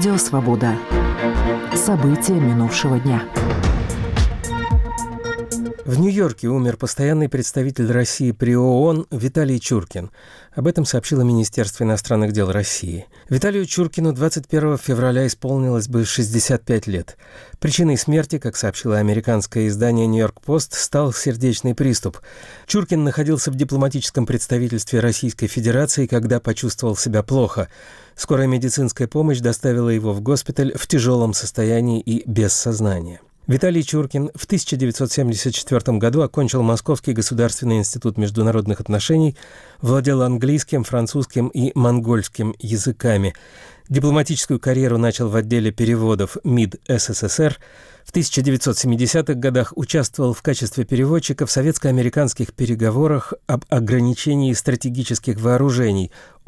Радио «Свобода». События минувшего дня. В Нью-Йорке умер постоянный представитель России при ООН Виталий Чуркин. Об этом сообщило Министерство иностранных дел России. Виталию Чуркину 21 февраля исполнилось бы 65 лет. Причиной смерти, как сообщило американское издание «Нью-Йорк-Пост», стал сердечный приступ. Чуркин находился в дипломатическом представительстве Российской Федерации, когда почувствовал себя плохо. Скорая медицинская помощь доставила его в госпиталь в тяжелом состоянии и без сознания. Виталий Чуркин в 1974 году окончил Московский государственный институт международных отношений, владел английским, французским и монгольским языками. Дипломатическую карьеру начал в отделе переводов МИД СССР. В 1970-х годах участвовал в качестве переводчика в советско-американских переговорах об ограничении стратегических вооружений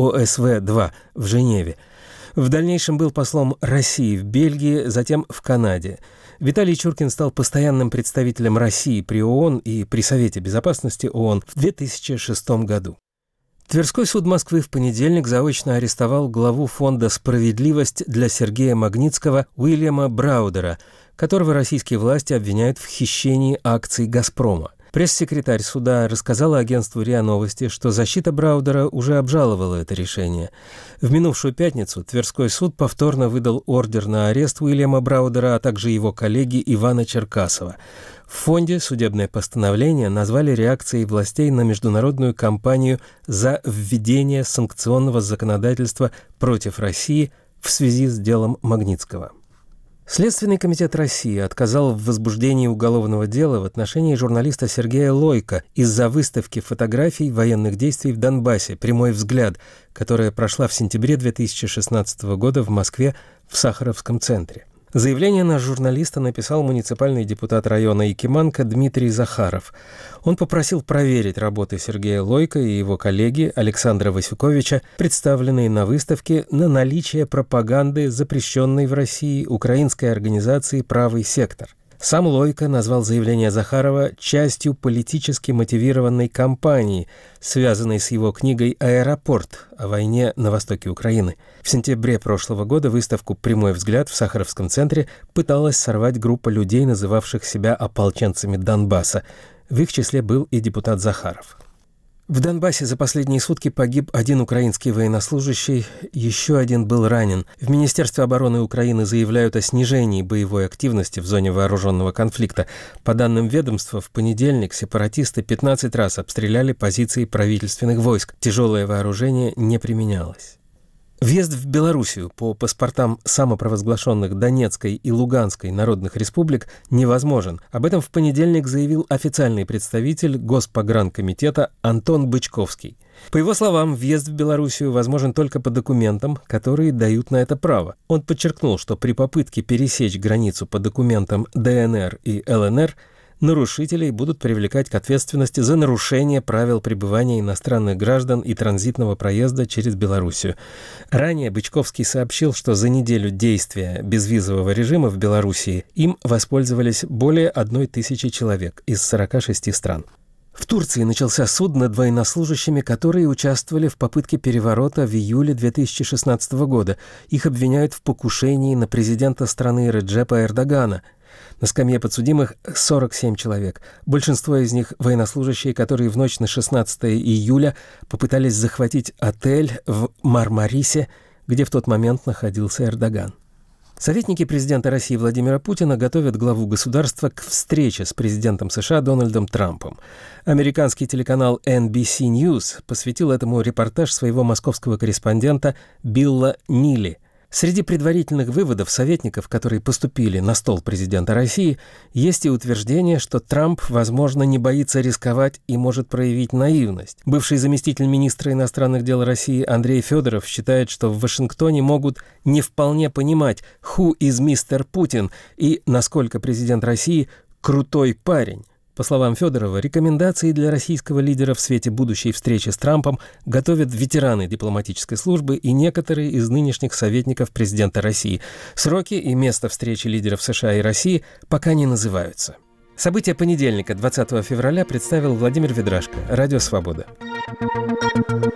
ОСВ-2 в Женеве. В дальнейшем был послом России в Бельгии, затем в Канаде. Виталий Чуркин стал постоянным представителем России при ООН и при Совете Безопасности ООН в 2006 году. Тверской суд Москвы в понедельник заочно арестовал главу фонда «Справедливость» для Сергея Магнитского Уильяма Браудера, которого российские власти обвиняют в хищении акций «Газпрома». Пресс-секретарь суда рассказала агентству РИА Новости, что защита Браудера уже обжаловала это решение. В минувшую пятницу Тверской суд повторно выдал ордер на арест Уильяма Браудера, а также его коллеги Ивана Черкасова. В фонде судебное постановление назвали реакцией властей на международную кампанию за введение санкционного законодательства против России в связи с делом Магнитского. Следственный комитет России отказал в возбуждении уголовного дела в отношении журналиста Сергея Лойко из-за выставки фотографий военных действий в Донбассе «Прямой взгляд», которая прошла в сентябре 2016 года в Москве в Сахаровском центре. Заявление на журналиста написал муниципальный депутат района Якиманка Дмитрий Захаров. Он попросил проверить работы Сергея Лойко и его коллеги Александра Васюковича, представленные на выставке, на наличие пропаганды, запрещенной в России украинской организации «Правый сектор». Сам Лойко назвал заявление Захарова частью политически мотивированной кампании, связанной с его книгой «Аэропорт» о войне на востоке Украины. В сентябре прошлого года выставку «Прямой взгляд» в Сахаровском центре пыталась сорвать группа людей, называвших себя ополченцами Донбасса. В их числе был и депутат Захаров. В Донбассе за последние сутки погиб один украинский военнослужащий, еще один был ранен. В Министерстве обороны Украины заявляют о снижении боевой активности в зоне вооруженного конфликта. По данным ведомства, в понедельник сепаратисты 15 раз обстреляли позиции правительственных войск. Тяжелое вооружение не применялось. Въезд в Белоруссию по паспортам самопровозглашенных Донецкой и Луганской народных республик невозможен. Об этом в понедельник заявил официальный представитель Госпогранкомитета Антон Бычковский. По его словам, въезд в Белоруссию возможен только по документам, которые дают на это право. Он подчеркнул, что при попытке пересечь границу по документам ДНР и ЛНР нарушителей будут привлекать к ответственности за нарушение правил пребывания иностранных граждан и транзитного проезда через Белоруссию. Ранее Бычковский сообщил, что за неделю действия безвизового режима в Белоруссии им воспользовались более 1000 человек из 46 стран. В Турции начался суд над военнослужащими, которые участвовали в попытке переворота в июле 2016 года. Их обвиняют в покушении на президента страны Реджепа Эрдогана. На скамье подсудимых 47 человек. Большинство из них военнослужащие, которые в ночь на 16 июля попытались захватить отель в Мармарисе, где в тот момент находился Эрдоган. Советники президента России Владимира Путина готовят главу государства к встрече с президентом США Дональдом Трампом. Американский телеканал NBC News посвятил этому репортаж своего московского корреспондента Билла Нилли. Среди предварительных выводов советников, которые поступили на стол президента России, есть и утверждение, что Трамп, возможно, не боится рисковать и может проявить наивность. Бывший заместитель министра иностранных дел России Андрей Федоров считает, что в Вашингтоне могут не вполне понимать «who is Mr. Putin» и насколько президент России крутой парень. По словам Федорова, рекомендации для российского лидера в свете будущей встречи с Трампом готовят ветераны дипломатической службы и некоторые из нынешних советников президента России. Сроки и место встречи лидеров США и России пока не называются. События понедельника, 20 февраля, представил Владимир Ведрашко. Радио «Свобода».